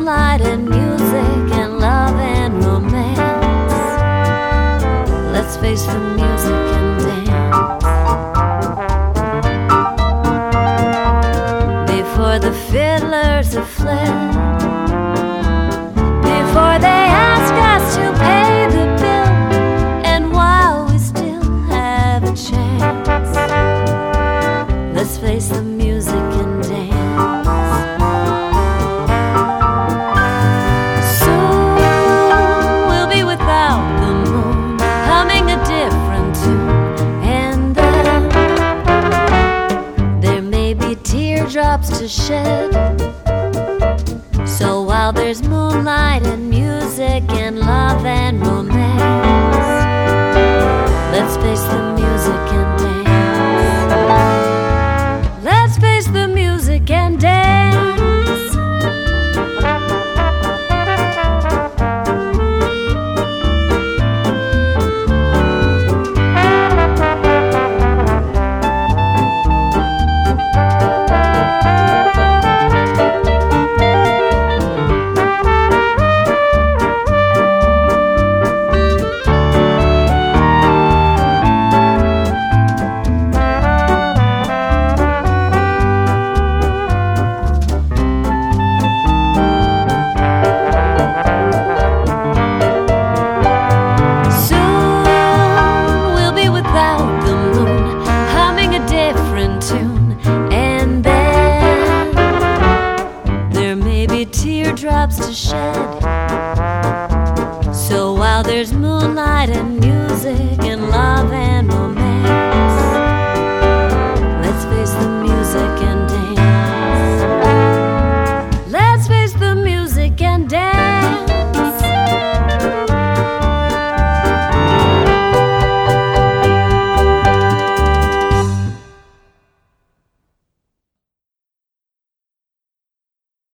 moonlight and music and love and romance. Let's face the music and dance before the fiddlers have fled, before they ask us to pay the bill, and while we still have a chance, let's face the music and dance. Soon we'll be without the moon, humming a different tune, and then there may be teardrops to shed. So while there's moonlight and music and love and romance, let's face the music and dance. Let's face the music and dance. Teardrops to shed. So while there's moonlight and music and love